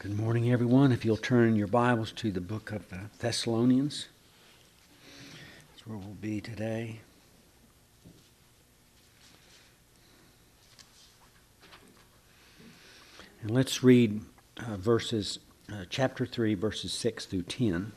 Good morning, everyone. If you'll turn your Bibles to the book of Thessalonians, that's where we'll be today. And let's read chapter 3, verses 6 through 10.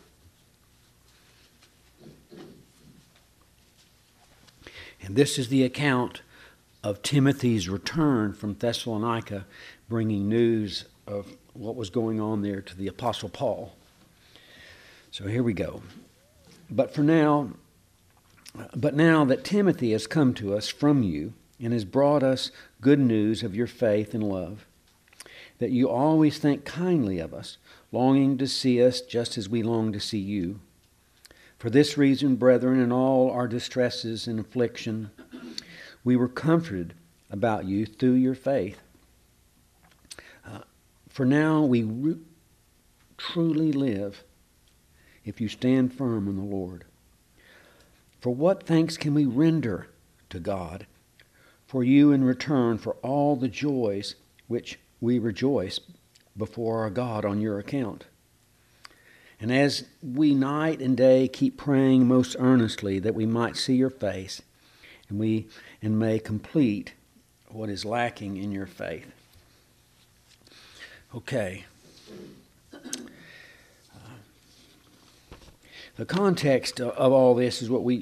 And this is the account of Timothy's return from Thessalonica, bringing news of what was going on there to the Apostle Paul. So here we go. But now that Timothy has come to us from you and has brought us good news of your faith and love, that you always think kindly of us, longing to see us just as we long to see you. For this reason, brethren, in all our distresses and affliction, we were comforted about you through your faith. For now we truly live if you stand firm in the Lord. For what thanks can we render to God for you in return for all the joys which we rejoice before our God on your account? And as we night and day keep praying most earnestly that we might see your face and may complete what is lacking in your faith. Okay. The context of all this is what we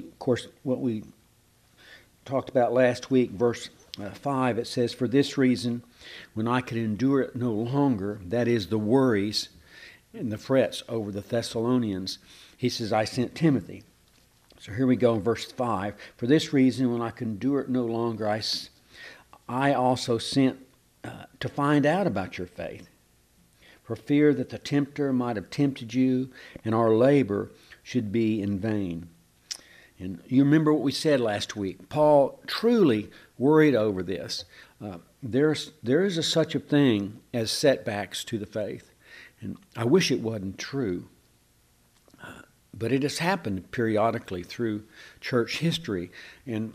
talked about last week, verse 5. It says, "For this reason, when I could endure it no longer," that is the worries and the frets over the Thessalonians, he says, "I sent Timothy." So here we go in verse 5. "For this reason, when I could endure it no longer, I also sent to find out about your faith, for fear that the tempter might have tempted you, and our labor should be in vain." And you remember what we said last week. Paul truly worried over this. There is such a thing as setbacks to the faith. And I wish it wasn't true. But it has happened periodically through church history. And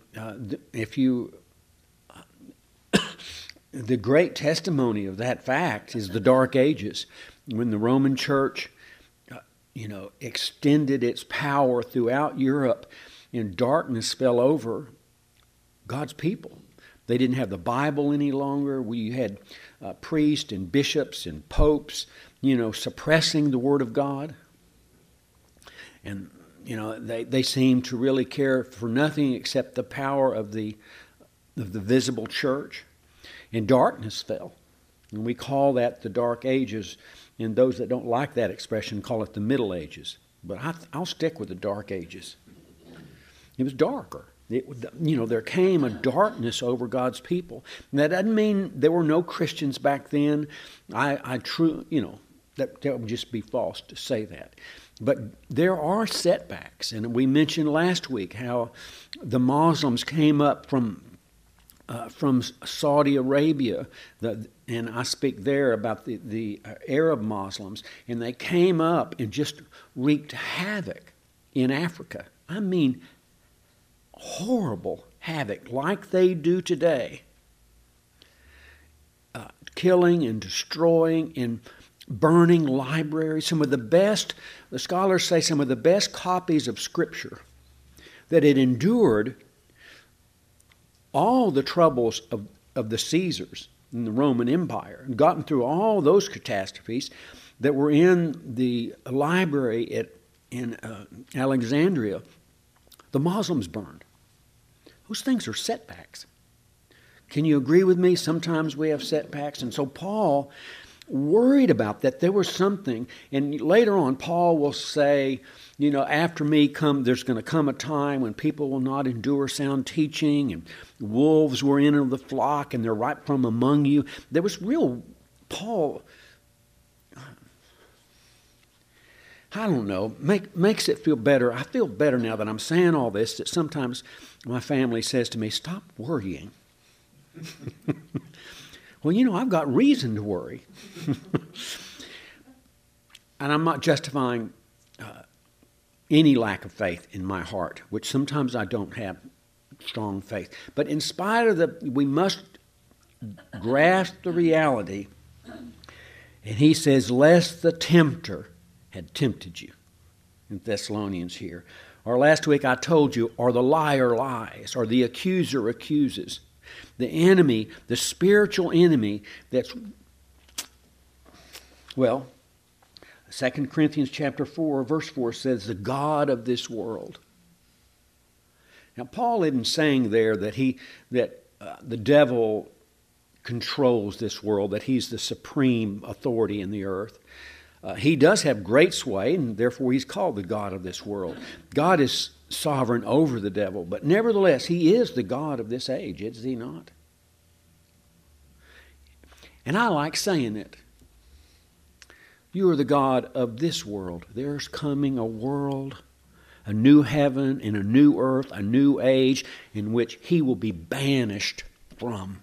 the great testimony of that fact is the Dark Ages, when the Roman Church, extended its power throughout Europe, and darkness fell over God's people. They didn't have the Bible any longer. We had priests and bishops and popes, suppressing the Word of God. And, they seemed to really care for nothing except the power of the visible church. And darkness fell. And we call that the Dark Ages. And those that don't like that expression call it the Middle Ages. But I'll stick with the Dark Ages. It was darker. There came a darkness over God's people. And that doesn't mean there were no Christians back then. That would just be false to say that. But there are setbacks. And we mentioned last week how the Muslims came up from Saudi Arabia, and I speak there about the Arab Muslims, and they came up and just wreaked havoc in Africa. I mean, horrible havoc, like they do today. Killing and destroying and burning libraries. The scholars say some of the best copies of Scripture that it endured all the troubles of the Caesars in the Roman Empire, and gotten through all those catastrophes that were in the library in Alexandria, the Muslims burned. Those things are setbacks. Can you agree with me? Sometimes we have setbacks. And so Paul worried about that. There was something. And later on, Paul will say, after me there's going to come a time when people will not endure sound teaching, and wolves were in the flock, and they're right from among you. There was Paul, I don't know, makes it feel better. I feel better now that I'm saying all this, that sometimes my family says to me, "Stop worrying." Well, I've got reason to worry. And I'm not justifying any lack of faith in my heart, which sometimes I don't have strong faith. But in spite of we must grasp the reality And he says, lest the tempter had tempted you. In Thessalonians here. Or last week I told you, or the liar lies, or the accuser accuses. The enemy, the spiritual enemy that's, well, 2 Corinthians chapter 4, verse 4 says, the God of this world. Now, Paul isn't saying there that the devil controls this world, that he's the supreme authority in the earth. He does have great sway, and therefore he's called the God of this world. God is sovereign over the devil, but nevertheless, he is the God of this age, is he not? And I like saying it. You are the God of this world. There's coming a world, a new heaven and a new earth, a new age in which he will be banished from.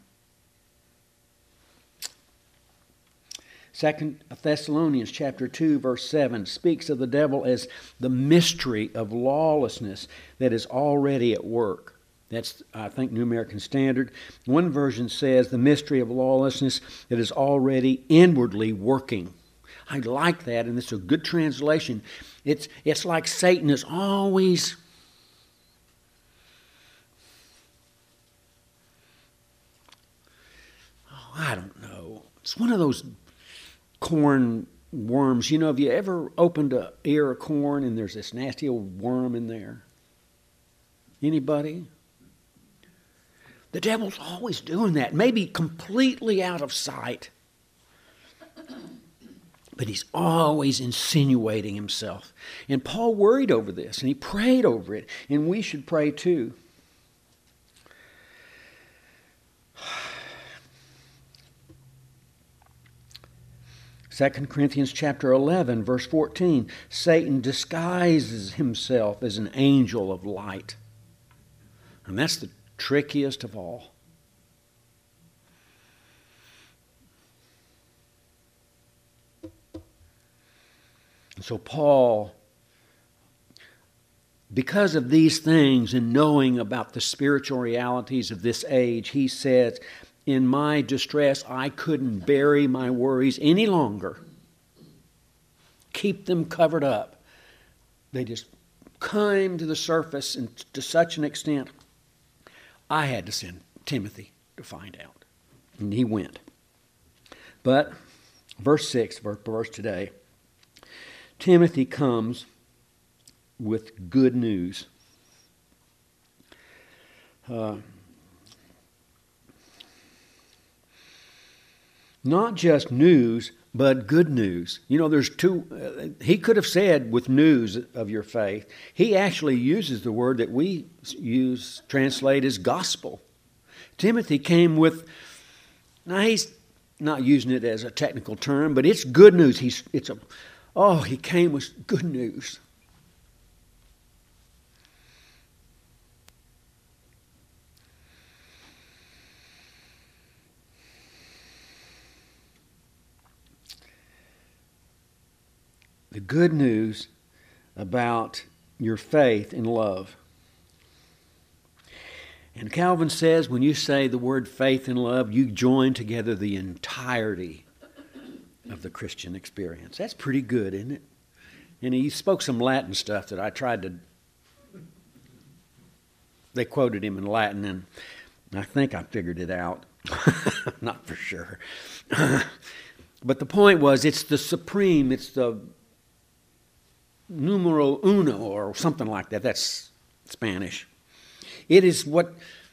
2 Thessalonians chapter 2, verse 7 speaks of the devil as the mystery of lawlessness that is already at work. That's, I think, New American Standard. One version says the mystery of lawlessness that is already inwardly working. I like that, and it's a good translation. It's like Satan is always I don't know. It's one of those corn worms. You know, have you ever opened an ear of corn and there's this nasty old worm in there? Anybody? The devil's always doing that, maybe completely out of sight. But he's always insinuating himself. And Paul worried over this, and he prayed over it, and we should pray too. 2 Corinthians chapter 11, verse 14, Satan disguises himself as an angel of light. And that's the trickiest of all. And so Paul, because of these things and knowing about the spiritual realities of this age, he says, in my distress, I couldn't bury my worries any longer. Keep them covered up. They just came to the surface, and to such an extent, I had to send Timothy to find out. And he went. But, verse 6, verse today, Timothy comes with good news. Not just news, but good news. You know, there's two. He could have said with news of your faith. He actually uses the word that we translate as gospel. Timothy came with, now he's not using it as a technical term, but it's good news. He came with good news. The good news about your faith and love. And Calvin says when you say the word faith and love, you join together the entirety of the Christian experience. That's pretty good, isn't it? And he spoke some Latin stuff that I tried to... They quoted him in Latin, and I think I figured it out. Not for sure. But the point was, it's the supreme, it's the numero uno or something like that. That's Spanish. It is what,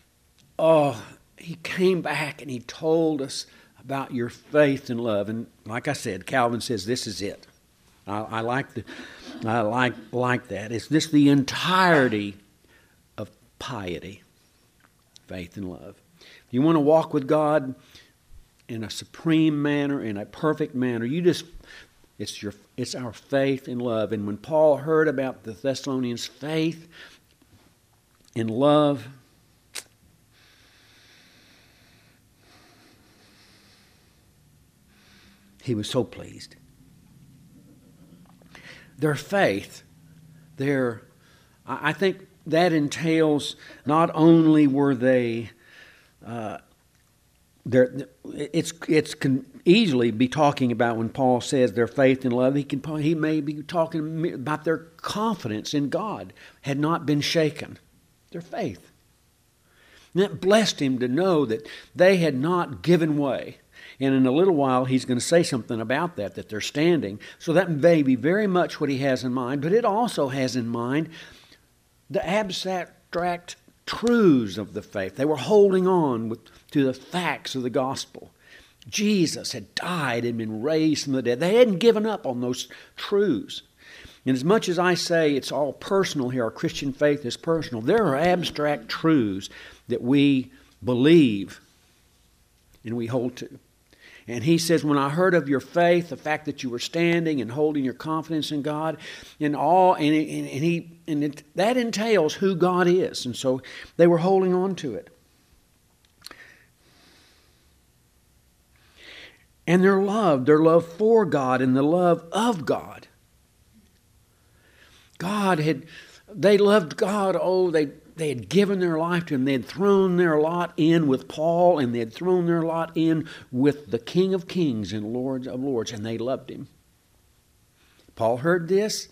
he came back and he told us about your faith and love. And like I said, Calvin says this is it. I like that. Is this the entirety of piety, faith and love? If you want to walk with God in a supreme manner, in a perfect manner, it's our faith and love. And when Paul heard about the Thessalonians' faith and love, he was so pleased. Their faith, I think that entails not only were they, easily be talking about when Paul says their faith and love, he may be talking about their confidence in God had not been shaken, their faith. And that blessed him to know that they had not given way. And in a little while, he's going to say something about that they're standing. So that may be very much what he has in mind, but it also has in mind the abstract truths of the faith. They were holding on to the facts of the gospel. Jesus had died and been raised from the dead. They hadn't given up on those truths. And as much as I say it's all personal here, our Christian faith is personal, there are abstract truths that we believe and we hold to. And he says, when I heard of your faith, the fact that you were standing and holding your confidence in God, and that entails who God is. And so they were holding on to it. And their love for God and the love of God. They loved God. They had given their life to Him. They had thrown their lot in with Paul, and they had thrown their lot in with the King of Kings and Lord of Lords, and they loved Him. Paul heard this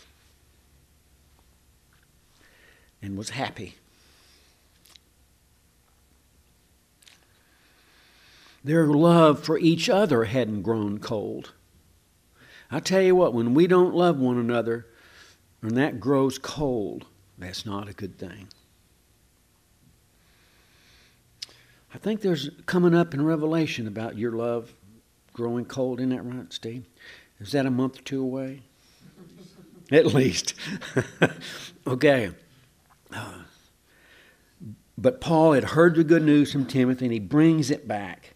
and was happy. Their love for each other hadn't grown cold. I tell you what, when we don't love one another, and that grows cold, that's not a good thing. I think there's coming up in Revelation about your love growing cold. Isn't that right, Steve? Is that a month or two away? At least. Okay. But Paul had heard the good news from Timothy, and he brings it back.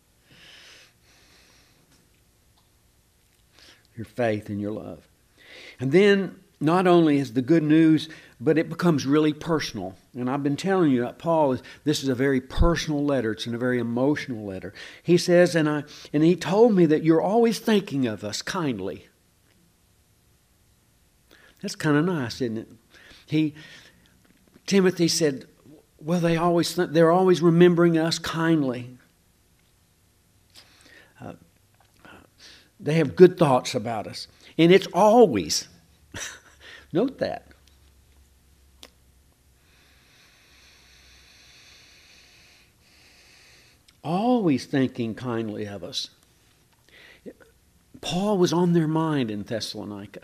Your faith and your love. And then not only is the good news, but it becomes really personal. And I've been telling you that this is a very personal letter. It's a very emotional letter. He says, and he told me that you're always thinking of us kindly. That's kind of nice, isn't it? Timothy said, well, they're always remembering us kindly. They have good thoughts about us. And it's always. Note that. Always thinking kindly of us. Paul was on their mind in Thessalonica.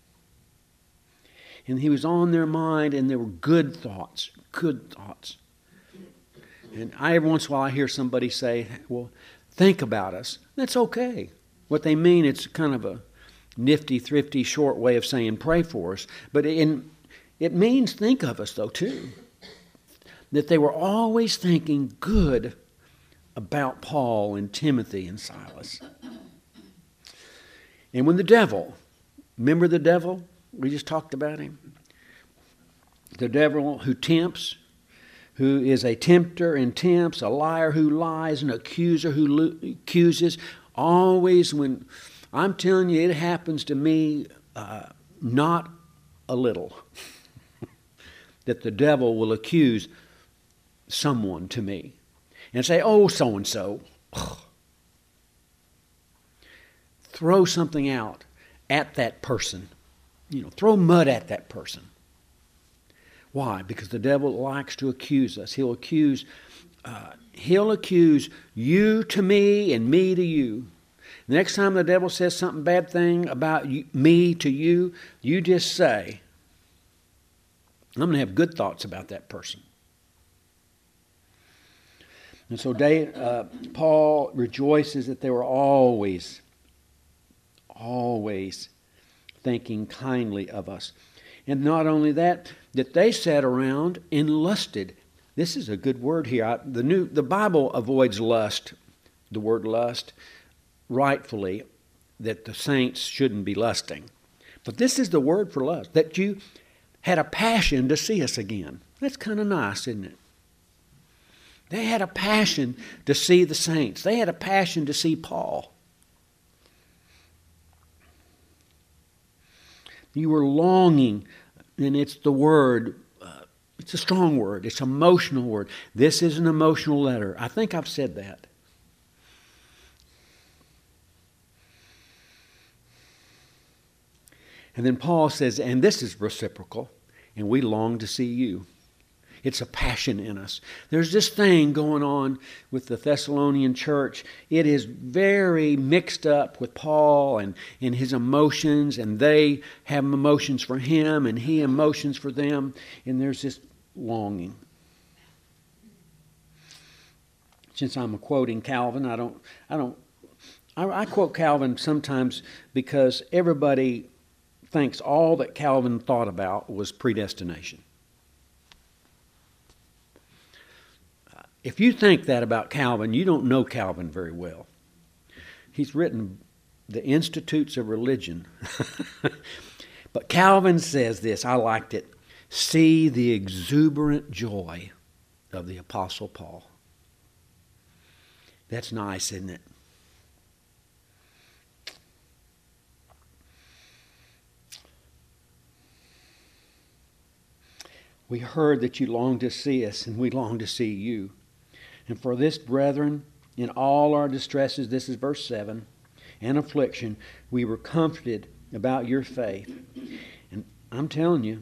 And he was on their mind, and there were good thoughts. Good thoughts. And every once in a while I hear somebody say, well, think about us. That's okay. What they mean, it's kind of a nifty, thrifty, short way of saying pray for us. But it means think of us, though, too. That they were always thinking good about Paul and Timothy and Silas. And when the devil, remember the devil? We just talked about him. The devil who tempts, who is a tempter and tempts, a liar who lies, an accuser who accuses. Always when, I'm telling you, it happens to me not a little, that the devil will accuse someone to me and say, oh, so-and-so. Throw something out at that person. Throw mud at that person. Why? Because the devil likes to accuse us. He'll accuse you to me and me to you. The next time the devil says something bad thing about me to you, you just say, I'm going to have good thoughts about that person. And so Paul rejoices that they were always thinking kindly of us. And not only that they sat around and lusted. This is a good word here. The Bible avoids lust, the word lust, rightfully, that the saints shouldn't be lusting. But this is the word for lust, that you had a passion to see us again. That's kind of nice, isn't it? They had a passion to see the saints. They had a passion to see Paul. You were longing, and it's the word, it's a strong word, it's an emotional word. This is an emotional letter. I think I've said that. And then Paul says, and this is reciprocal, and we long to see you. It's a passion in us. There's this thing going on with the Thessalonian church. It is very mixed up with Paul and his emotions, and they have emotions for him, and he emotions for them, and there's this longing. Since I'm quoting Calvin, I quote Calvin sometimes because everybody thinks all that Calvin thought about was predestination. If you think that about Calvin, you don't know Calvin very well. He's written the Institutes of Religion. But Calvin says this, I liked it. See the exuberant joy of the Apostle Paul. That's nice, isn't it? We heard that you long to see us, and we long to see you. And for this, brethren, in all our distresses, this is verse 7, and affliction, we were comforted about your faith. And I'm telling you,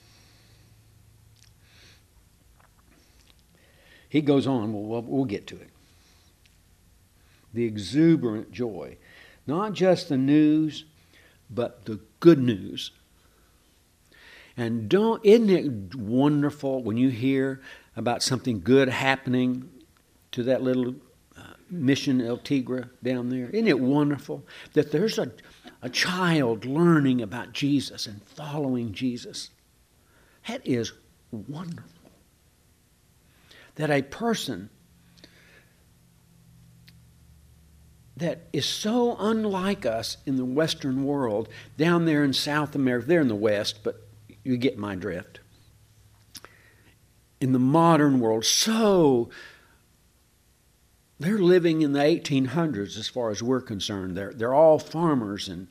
he goes on, we'll get to it. The exuberant joy. Not just the news, but the good news. And isn't it wonderful when you hear about something good happening to that little mission El Tigre down there? Isn't it wonderful that there's a child learning about Jesus and following Jesus? That is wonderful. That a person that is so unlike us in the Western world, down there in South America, they're in the West, but you get my drift. In the modern world, they're living in the 1800s as far as we're concerned. They're all farmers and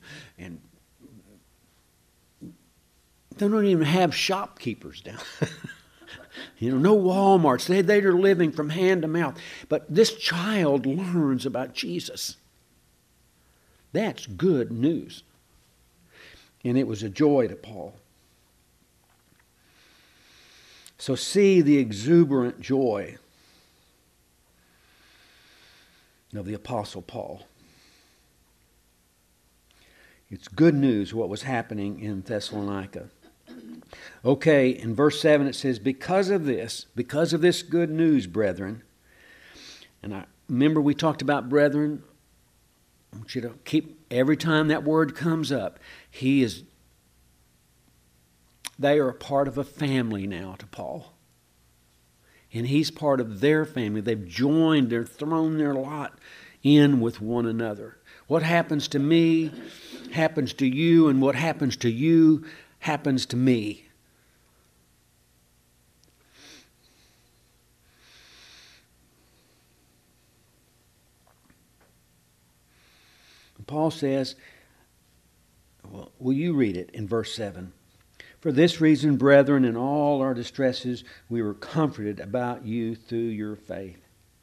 they don't even have shopkeepers down. No Walmarts. They're living from hand to mouth. But this child learns about Jesus. That's good news. And it was a joy to Paul. So see the exuberant joy of the Apostle Paul. It's good news what was happening in Thessalonica. Okay, in verse 7 it says, because of this good news, brethren, and I remember we talked about brethren. I want you to keep, every time that word comes up, they are a part of a family now to Paul. And he's part of their family. They've joined, they're thrown their lot in with one another. What happens to me happens to you, and what happens to you happens to me. Paul says, well, will you read it in verse 7? For this reason, brethren, in all our distresses, we were comforted about you through your faith.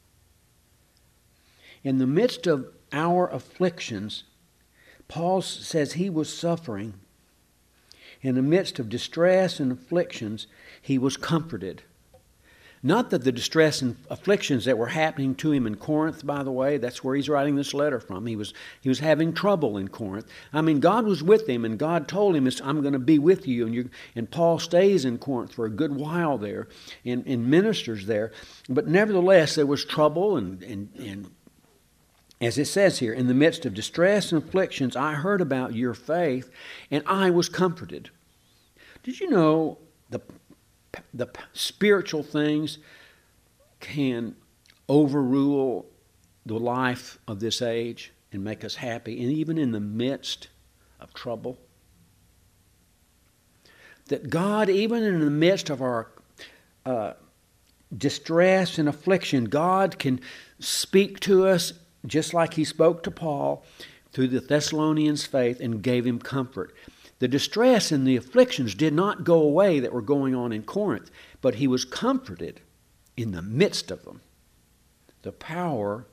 In the midst of our afflictions, Paul says he was suffering. In the midst of distress and afflictions, he was comforted. Not that the distress and afflictions that were happening to him in Corinth, by the way, that's where he's writing this letter from. He was having trouble in Corinth. I mean, God was with him, and God told him, I'm going to be with you. And Paul stays in Corinth for a good while there and ministers there. But nevertheless, there was trouble, and as it says here, in the midst of distress and afflictions, I heard about your faith, and I was comforted. Did you know the spiritual things can overrule the life of this age and make us happy, and even in the midst of trouble? That God, even in the midst of our distress and affliction, God can speak to us just like he spoke to Paul through the Thessalonians' faith and gave him comfort. The distress and the afflictions did not go away that were going on in Corinth, but he was comforted in the midst of them. The power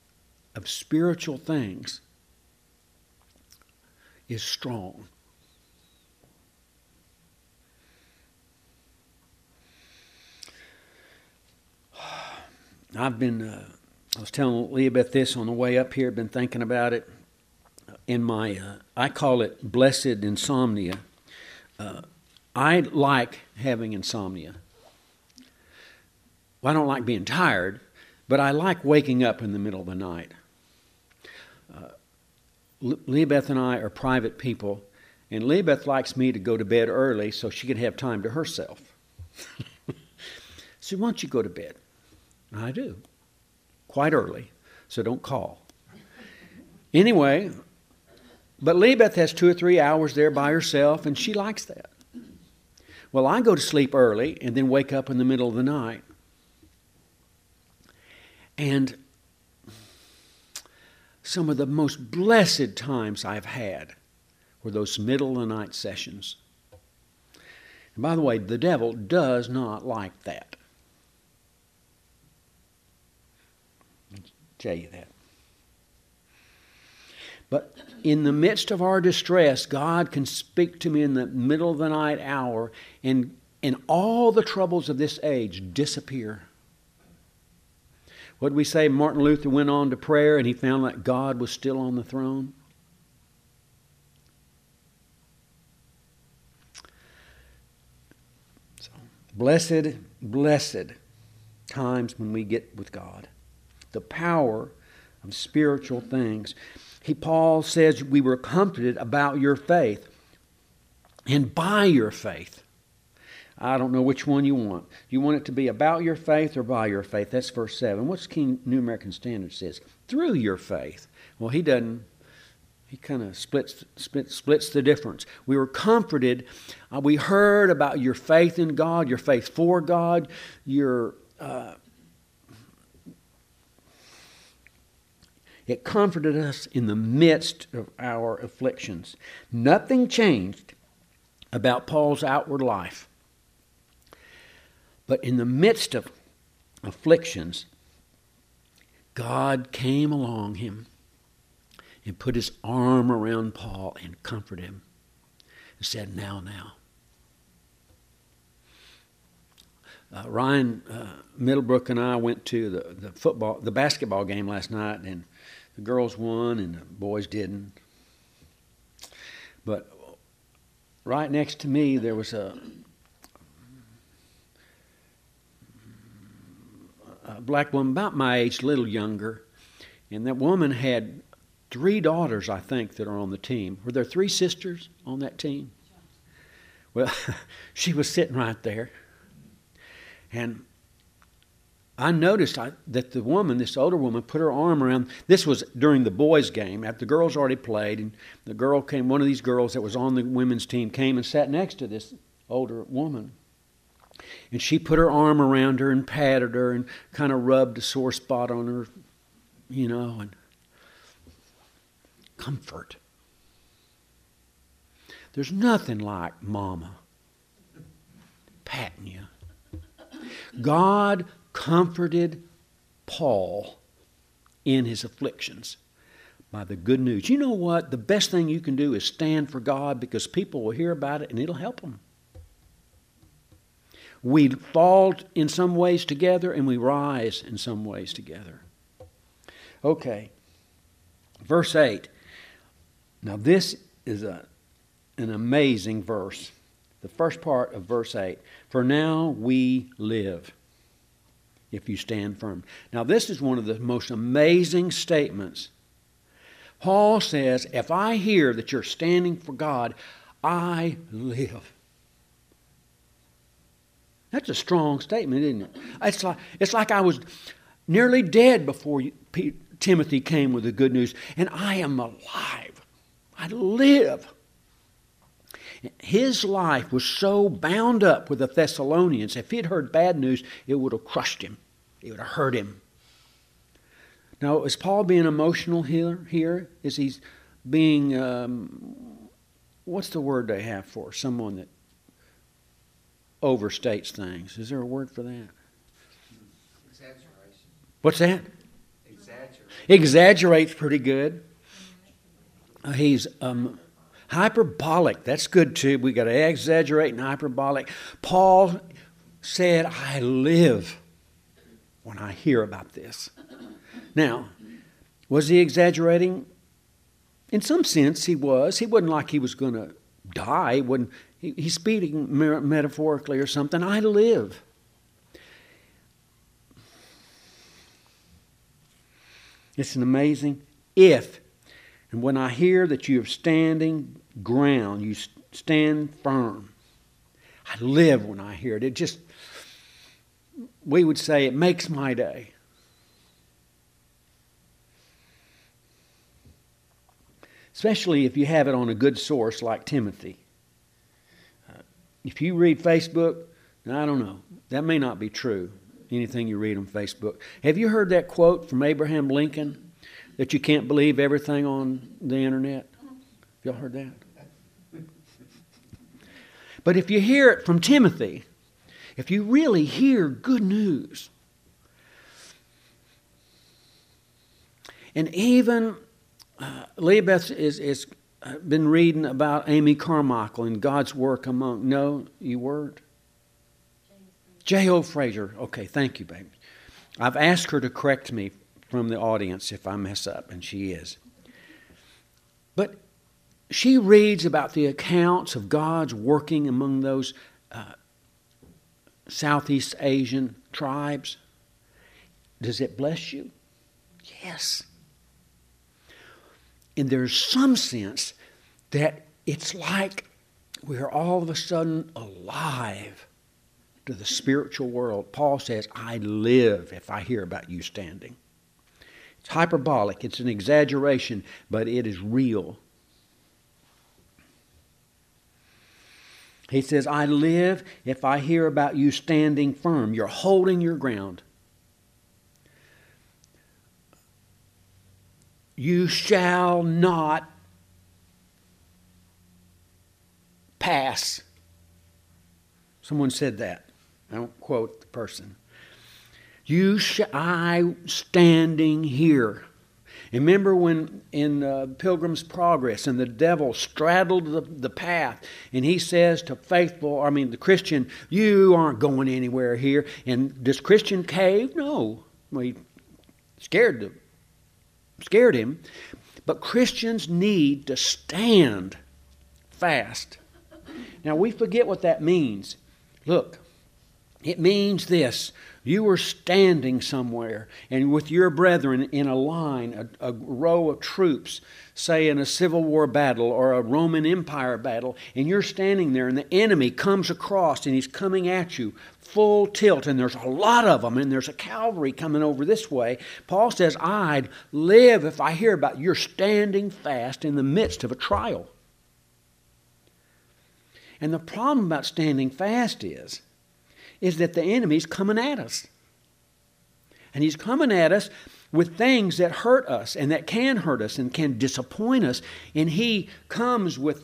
of spiritual things is strong. I was telling Leah this on the way up here, been thinking about it. In my, I call it blessed insomnia. I like having insomnia. Well, I don't like being tired, but I like waking up in the middle of the night. Leah and I are private people, and Leah likes me to go to bed early so she can have time to herself. So why don't you go to bed? I do. Quite early, so don't call. Anyway, but Leah has 2 or 3 hours there by herself, and she likes that. Well, I go to sleep early and then wake up in the middle of the night. And some of the most blessed times I've had were those middle of the night sessions. And by the way, the devil does not like that. I'll tell you that. But in the midst of our distress, God can speak to me in the middle of the night hour, and all the troubles of this age disappear. What did we say? Martin Luther went on to prayer and he found that God was still on the throne. So, blessed times when we get with God. The power of spiritual things. Paul says we were comforted about your faith and by your faith. I don't know which one you want. Do you want it to be about your faith or by your faith? That's verse 7. What's King New American Standard says? Through your faith. Well, he doesn't. He kind of splits the difference. We were comforted. We heard about your faith in God, your faith for God, it comforted us in the midst of our afflictions. Nothing changed about Paul's outward life. But in the midst of afflictions, God came along him and put his arm around Paul and comforted him and said, now. Ryan Middlebrook and I went to the basketball game last night, and the girls won and the boys didn't. But right next to me there was a black woman about my age, a little younger, and that woman had 3 daughters, I think, that are on the team. Were there 3 sisters on that team? Well, she was sitting right there, and I noticed that the woman, this older woman, put her arm around. This was during the boys' game, after the girls already played, and the girl came. One of these girls that was on the women's team came and sat next to this older woman. And she put her arm around her and patted her and kind of rubbed a sore spot on her, and comfort. There's nothing like Mama patting you. God comforted Paul in his afflictions by the good news. You know what? The best thing you can do is stand for God, because people will hear about it and it'll help them. We fall in some ways together and we rise in some ways together. Okay. Verse 8. Now this is an amazing verse. The first part of verse 8. For now we live, if you stand firm. Now this is one of the most amazing statements. Paul says, if I hear that you're standing for God, I live. That's a strong statement, isn't it? It's like I was nearly dead before Timothy came with the good news, and I am alive. I live. His life was so bound up with the Thessalonians, if he'd heard bad news, it would have crushed him. It would have hurt him. Now, is Paul being emotional here? Is he being, what's the word they have for someone that overstates things? Is there a word for that? Exaggeration. What's that? Exaggerate. Exaggerates pretty good. He's hyperbolic. That's good too. We got to exaggerate and hyperbolic. Paul said, I live. when I hear about this. Now, was he exaggerating? In some sense, he was. He wasn't like he was going to die. He's speaking metaphorically or something. I live. It's an amazing if. And when I hear that you are standing ground, you stand firm. I live when I hear it. It just, we would say, it makes my day. Especially if you have it on a good source like Timothy. If you read Facebook, I don't know, that may not be true, anything you read on Facebook. Have you heard that quote from Abraham Lincoln, that you can't believe everything on the internet? Have y'all heard that? But if you hear it from Timothy, if you really hear good news, and even Leah Beth is been reading about Amy Carmichael and God's work among... No, you weren't? J.O. Fraser. Okay, thank you, baby. I've asked her to correct me from the audience if I mess up, and she is. But she reads about the accounts of God's working among those Southeast Asian tribes. Does it bless you? Yes. And there's some sense that it's like we're all of a sudden alive to the spiritual world. Paul says, I live if I hear about you standing. It's hyperbolic, it's an exaggeration, but it is real. He says, I live if I hear about you standing firm. You're holding your ground. You shall not pass. Someone said that. I don't quote the person. I standing here. And remember when in Pilgrim's Progress and the devil straddled the path and he says to the Christian, you aren't going anywhere here. And does Christian cave? No. Well, he scared him. But Christians need to stand fast. Now we forget what that means. Look, it means this. You were standing somewhere and with your brethren in a line, a row of troops, say in a Civil War battle or a Roman Empire battle, and you're standing there and the enemy comes across and he's coming at you full tilt, and there's a lot of them, and there's a cavalry coming over this way. Paul says, I'd live if I hear about you're standing fast in the midst of a trial. And the problem about standing fast is that the enemy's coming at us. And he's coming at us with things that hurt us and that can hurt us and can disappoint us. And he comes with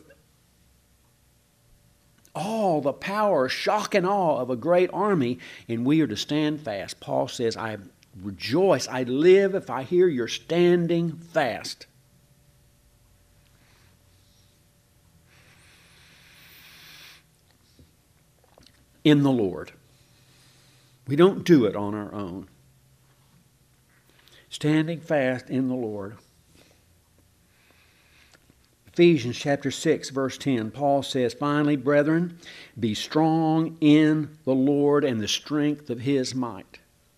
all the power, shock and awe of a great army, and we are to stand fast. Paul says, I rejoice, I live if I hear you're standing fast. In the Lord. We don't do it on our own. Standing fast in the Lord. Ephesians chapter 6, verse 10, Paul says, finally, brethren, be strong in the Lord and the strength of His might.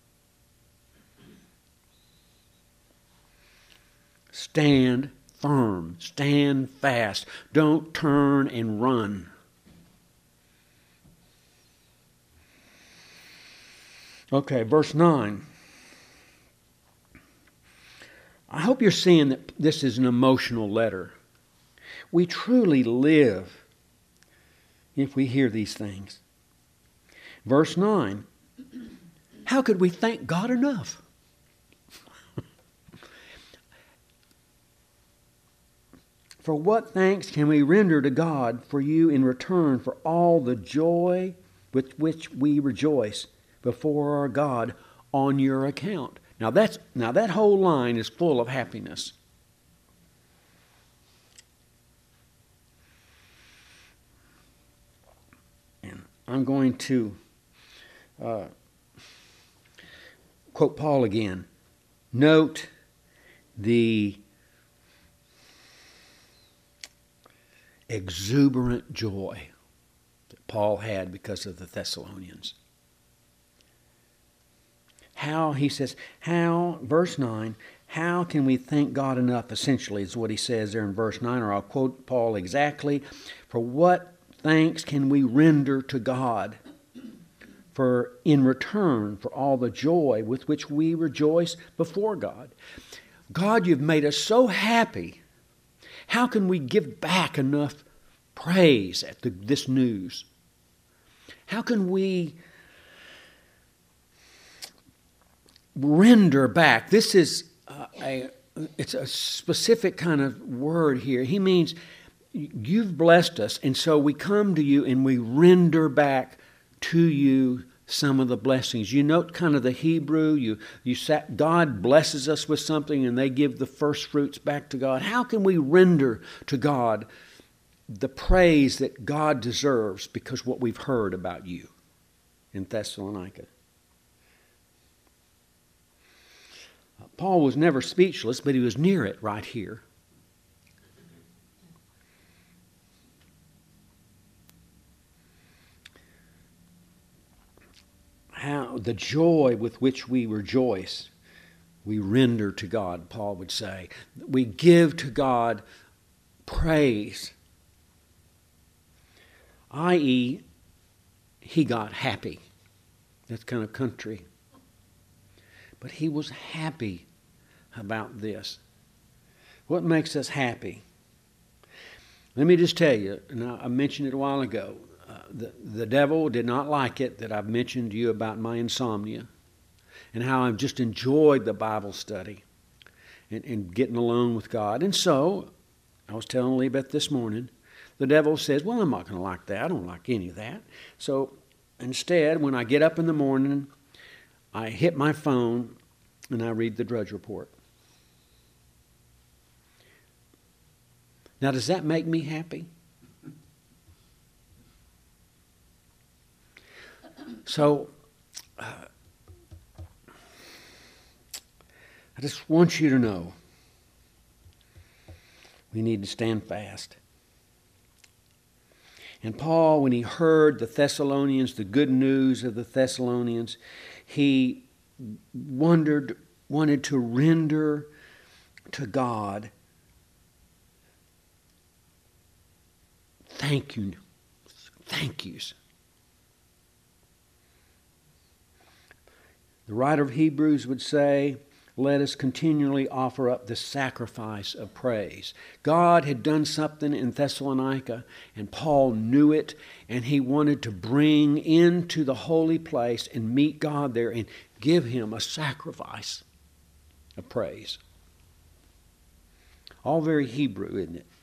Stand firm. Stand fast. Don't turn and run. Okay, verse 9. I hope you're seeing that this is an emotional letter. We truly live if we hear these things. Verse 9. How could we thank God enough? For what thanks can we render to God for you in return for all the joy with which we rejoice before our God on your account? Now that whole line is full of happiness. And I'm going to quote Paul again. Note the exuberant joy that Paul had because of the Thessalonians. How, he says, verse 9, how can we thank God enough, essentially, is what he says there in verse 9, or I'll quote Paul exactly. For what thanks can we render to God for in return for all the joy with which we rejoice before God? God, you've made us so happy. How can we give back enough praise at this news? How can we render back? This is it's a specific kind of word here. He means you've blessed us, and so we come to you and we render back to you some of the blessings. You note kind of the Hebrew. God blesses us with something, and they give the first fruits back to God. How can we render to God the praise that God deserves because what we've heard about you in Thessalonica? Paul was never speechless, but he was near it right here. How the joy with which we rejoice, we render to God, Paul would say. We give to God praise, i.e., he got happy. That's kind of country. But he was happy about this. What makes us happy? Let me just tell you, and I mentioned it a while ago, the devil did not like it that I've mentioned to you about my insomnia and how I've just enjoyed the Bible study and getting alone with God. And so, I was telling Lee about this morning, the devil says, well, I'm not going to like that. I don't like any of that. So instead, when I get up in the morning, I hit my phone and I read the Drudge Report. Now, does that make me happy? So, I just want you to know we need to stand fast. And Paul, when he heard the Thessalonians, the good news of the Thessalonians, he wanted to render to God thank yous. The writer of Hebrews would say, let us continually offer up the sacrifice of praise. God had done something in Thessalonica, and Paul knew it, and he wanted to bring into the holy place and meet God there and give him a sacrifice of praise. All very Hebrew, isn't it?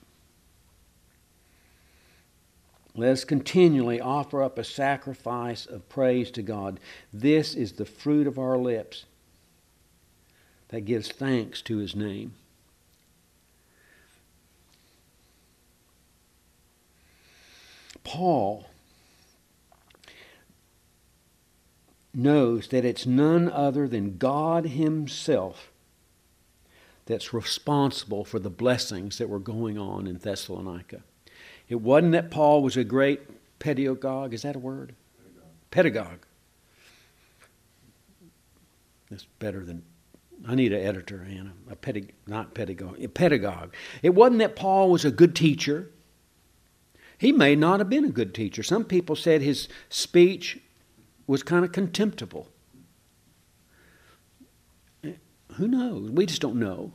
Let us continually offer up a sacrifice of praise to God. This is the fruit of our lips that gives thanks to his name. Paul knows that it's none other than God himself that's responsible for the blessings that were going on in Thessalonica. It wasn't that Paul was a great pedagogue. Is that a word? Pedagogue. That's better than... I need an editor, Anna. A pedagogue. It wasn't that Paul was a good teacher. He may not have been a good teacher. Some people said his speech was kind of contemptible. Who knows? We just don't know.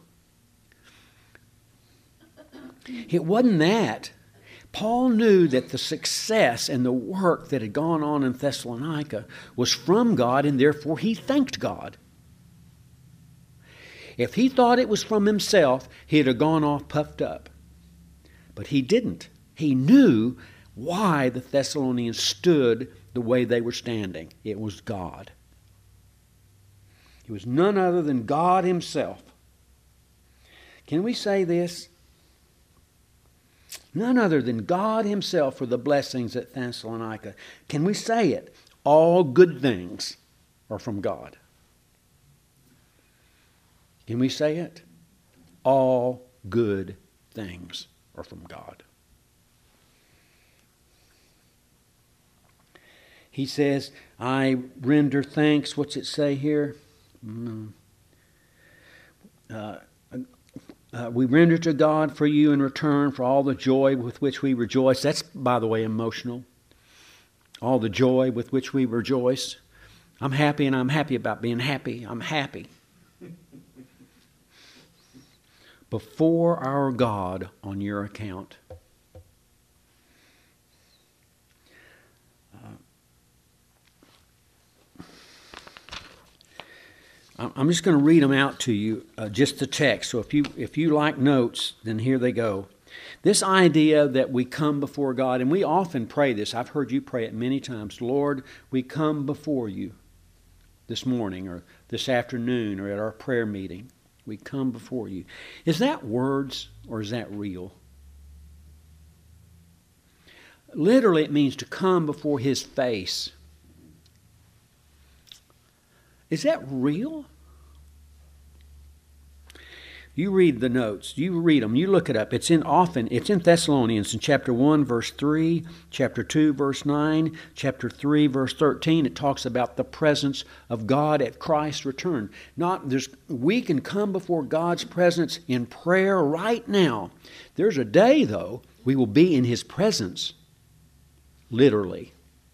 It wasn't that. Paul knew that the success and the work that had gone on in Thessalonica was from God, and therefore he thanked God. If he thought it was from himself, he'd have gone off puffed up. But he didn't. He knew why the Thessalonians stood the way they were standing. It was God. It was none other than God himself. Can we say this? None other than God himself for the blessings at Thessalonica. Can we say it? All good things are from God. Can we say it? All good things are from God. He says, I render thanks. What's it say here? We render to God for you in return for all the joy with which we rejoice. That's, by the way, emotional. All the joy with which we rejoice. I'm happy, and I'm happy about being happy. I'm happy. Before our God on your account. I'm just going to read them out to you, just the text. So if you like notes, then here they go. This idea that we come before God, and we often pray this. I've heard you pray it many times. Lord, we come before you this morning or this afternoon or at our prayer meeting. We come before you. Is that words or is that real? Literally, it means to come before His face. Is that real? You read the notes. You read them. You look it up. It's in Thessalonians in chapter 1, verse 3, chapter 2, verse 9, chapter 3, verse 13. It talks about the presence of God at Christ's return. We can come before God's presence in prayer right now. There's a day, though, we will be in His presence, literally.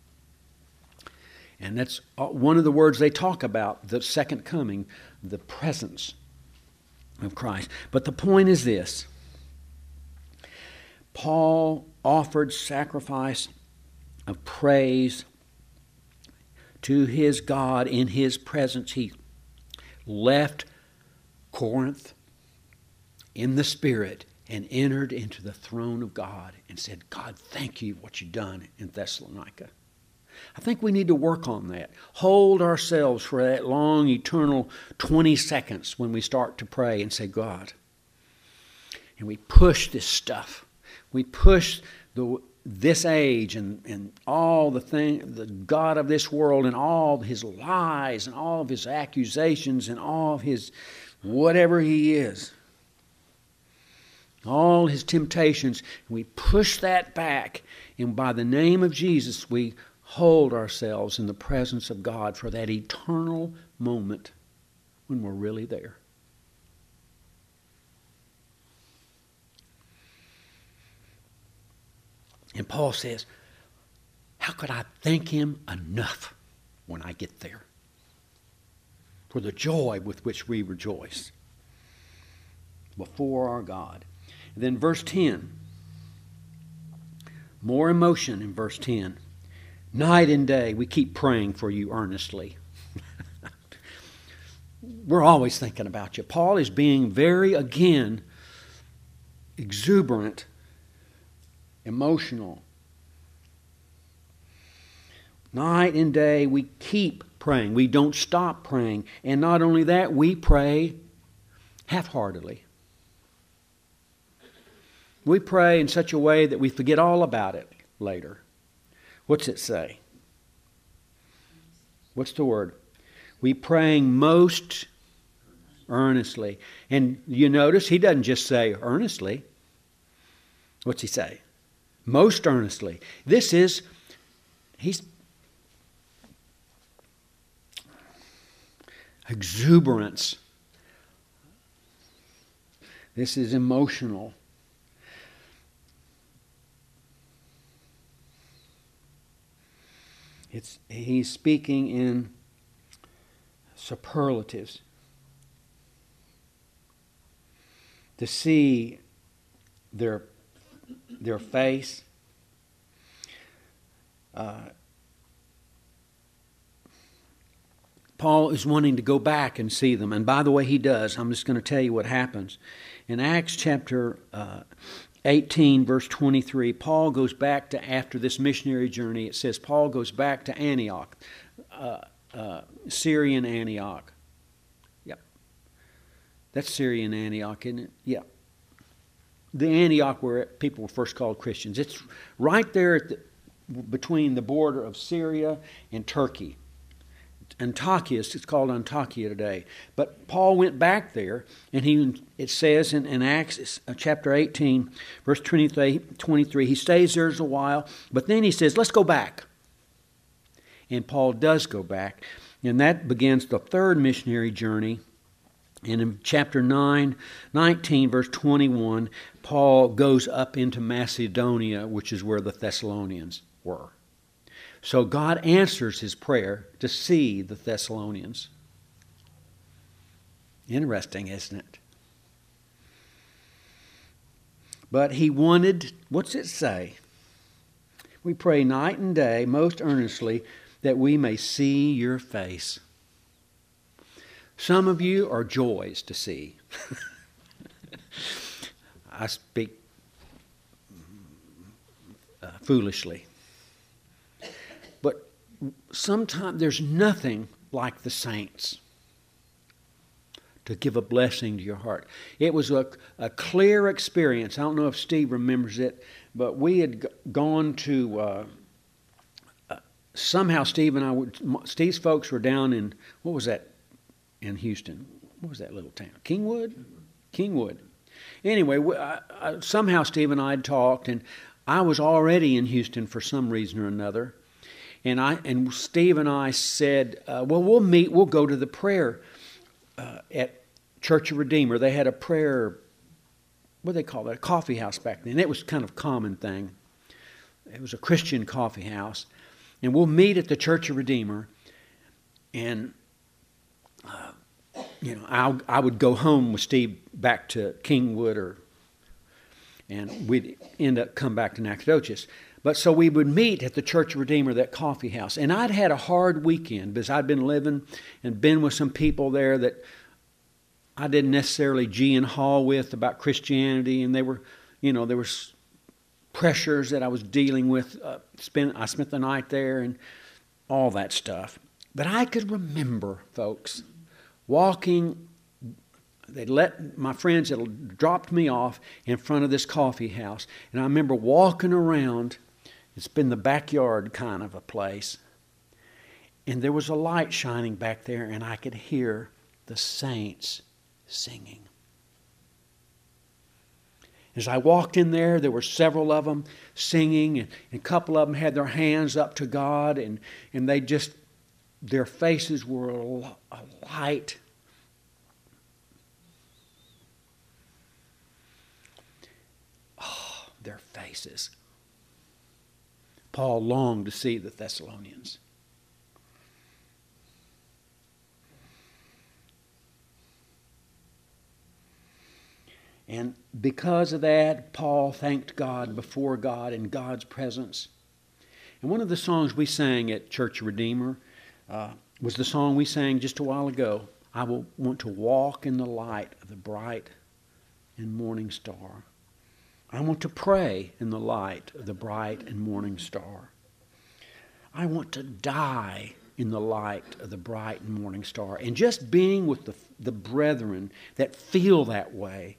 And that's one of the words they talk about, the second coming, the presence of Christ. But the point is this. Paul offered sacrifice of praise to his God in His presence. He left Corinth in the Spirit and entered into the throne of God and said, God, thank you for what you've done in Thessalonica. I think we need to work on that. Hold ourselves for that long, eternal 20 seconds when we start to pray and say, God. And we push this stuff. We push this age and all the God of this world and all his lies and all of his accusations and all of his whatever he is. All his temptations. We push that back. And by the name of Jesus, we hold ourselves in the presence of God for that eternal moment when we're really there. And Paul says, how could I thank Him enough when I get there? For the joy with which we rejoice before our God. And then verse 10. More emotion in verse 10. Night and day, we keep praying for you earnestly. We're always thinking about you. Paul is being very, again, exuberant, emotional. Night and day, we keep praying. We don't stop praying. And not only that, we pray half-heartedly. We pray in such a way that we forget all about it later. What's it say? What's the word? We praying most earnestly. And you notice he doesn't just say earnestly. What's he say? Most earnestly. He's exuberance. This is emotional. He's speaking in superlatives. To see their face, Paul is wanting to go back and see them. And by the way, he does. I'm just going to tell you what happens. In Acts chapter 18, verse 23, Paul goes back to, after this missionary journey, it says Paul goes back to Antioch, Syrian Antioch. Yep. That's Syrian Antioch, isn't it? Yep. The Antioch where people were first called Christians. It's right there between the border of Syria and Turkey. Antiochus. It's called Antiochia today. But Paul went back there, and it says in Acts chapter 18, verse 23, he stays there a while, but then he says, let's go back. And Paul does go back, and that begins the third missionary journey. And in chapter 19, verse 21, Paul goes up into Macedonia, which is where the Thessalonians were. So God answers his prayer to see the Thessalonians. Interesting, isn't it? But he wanted, what's it say? We pray night and day, most earnestly, that we may see your face. Some of you are joys to see. I speak foolishly. But sometimes there's nothing like the saints to give a blessing to your heart. It was a clear experience. I don't know if Steve remembers it, but we had gone to... somehow Steve's folks were down in, what was that in Houston? What was that little town? Kingwood. Anyway, somehow Steve and I had talked, and I was already in Houston for some reason or another. And Steve and I said, we'll go to the prayer at Church of Redeemer. They had a prayer, what do they call that? A coffee house back then. It was kind of a common thing. It was a Christian coffee house. And we'll meet at the Church of Redeemer. And, I would go home with Steve back to Kingwood, and we'd come back to Nacogdoches. But so we would meet at the Church of Redeemer, that coffee house. And I'd had a hard weekend because I'd been living and been with some people there that I didn't necessarily gee and haw with about Christianity. And they were, there was pressures that I was dealing with. I spent the night there and all that stuff. But I could remember, folks, walking. They let my friends that dropped me off in front of this coffee house. And I remember walking around. It's been the backyard kind of a place. And there was a light shining back there, and I could hear the saints singing. As I walked in there were several of them singing, and a couple of them had their hands up to God, and their faces were a light. Oh, their faces. Paul longed to see the Thessalonians. And because of that, Paul thanked God before God in God's presence. And one of the songs we sang at Church of Redeemer was the song we sang just a while ago. I will want to walk in the light of the bright and morning star. I want to pray in the light of the bright and morning star. I want to die in the light of the bright and morning star. And just being with the brethren that feel that way.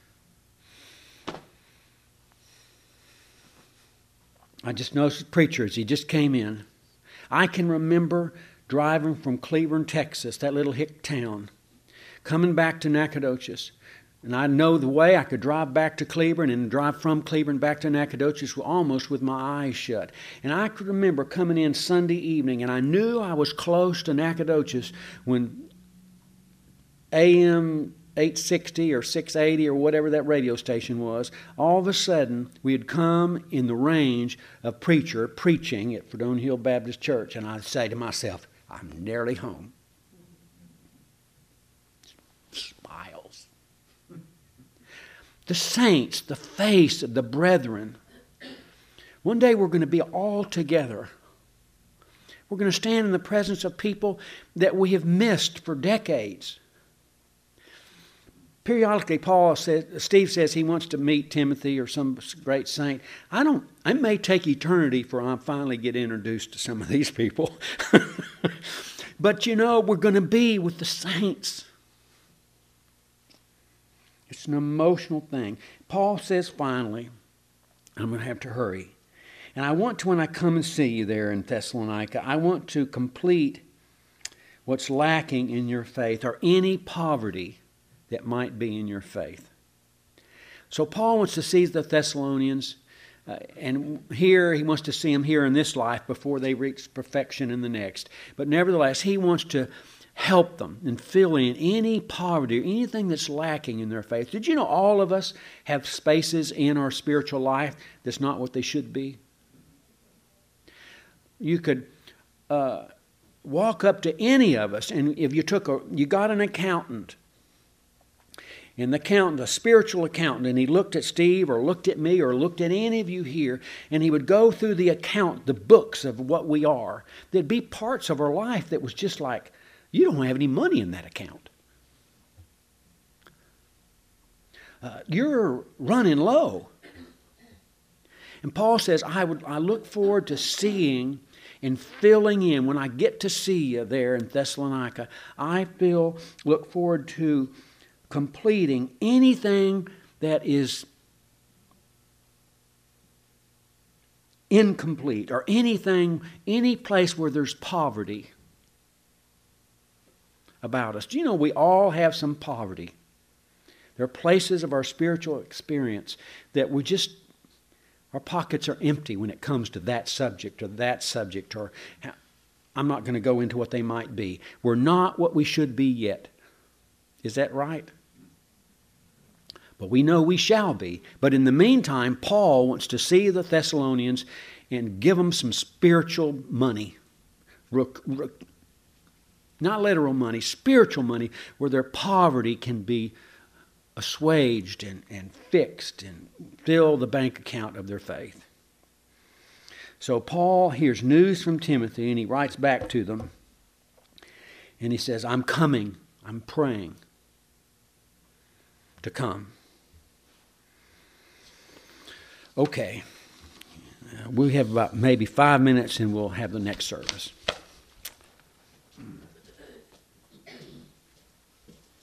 I just noticed preachers, he just came in. I can remember driving from Cleburne, Texas, that little hick town, coming back to Nacogdoches. And I know the way. I could drive back to Cleburne and drive from Cleburne back to Nacogdoches almost with my eyes shut. And I could remember coming in Sunday evening, and I knew I was close to Nacogdoches when AM 860 or 680 or whatever that radio station was, all of a sudden we had come in the range of preacher preaching at Fredonia Hill Baptist Church. And I'd say to myself, I'm nearly home. Smiles. The saints, the face of the brethren. One day we're going to be all together. We're going to stand in the presence of people that we have missed for decades. Periodically, Steve says he wants to meet Timothy or some great saint. It may take eternity for I finally get introduced to some of these people. But we're going to be with the saints. It's an emotional thing. Paul says finally, I'm going to have to hurry. And I want to, when I come and see you there in Thessalonica, I want to complete what's lacking in your faith or any poverty that might be in your faith. So Paul wants to see the Thessalonians, and here he wants to see them here in this life before they reach perfection in the next. But nevertheless, he wants to help them and fill in any poverty or anything that's lacking in their faith. Did you know all of us have spaces in our spiritual life that's not what they should be? You could walk up to any of us, and if you got an accountant, and the accountant, a spiritual accountant, and he looked at Steve or looked at me or looked at any of you here, and he would go through the books of what we are. There'd be parts of our life that was just like, you don't have any money in that account. You're running low. And Paul says, I look forward to seeing and filling in. When I get to see you there in Thessalonica, I look forward to completing anything that is incomplete or any place where there's poverty about us. Do you know we all have some poverty? There are places of our spiritual experience that our pockets are empty when it comes to that subject, or I'm not going to go into what they might be. We're not what we should be yet. Is that right? But we know we shall be. But in the meantime, Paul wants to see the Thessalonians and give them some spiritual money. Not literal money, spiritual money, where their poverty can be assuaged and fixed and fill the bank account of their faith. So Paul hears news from Timothy, and he writes back to them. And he says, I'm coming. I'm praying to come. Okay. We have about maybe 5 minutes, and we'll have the next service.